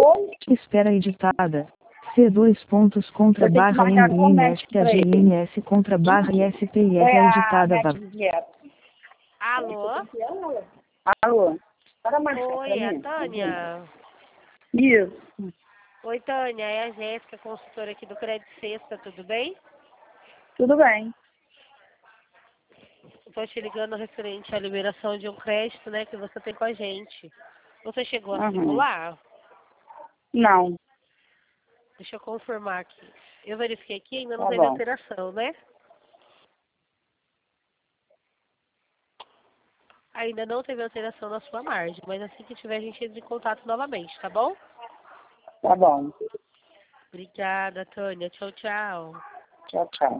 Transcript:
Oi? Espera editada. C2 pontos contra Eu tenho que barra marcar com o médico pra ele. NMS contra barra ISPIR É a editada. médica Guiera. Alô? Alô? Para marcar Oi, pra é a mim? Tânia. Isso. Oi, Tânia, é a Jéssica, consultora aqui do Crédito Sexta, tudo bem? Tudo bem. Estou te ligando referente à liberação de um crédito, né, que você tem com a gente. Você chegou a simular? Não. Deixa eu confirmar aqui. Eu verifiquei aqui, ainda não Tá teve bom. alteração, né? Ainda não teve alteração na sua margem, mas assim que tiver a gente entra em contato novamente, tá bom? Tá bom. Obrigada, Tânia. Tchau, tchau. Tchau, tchau.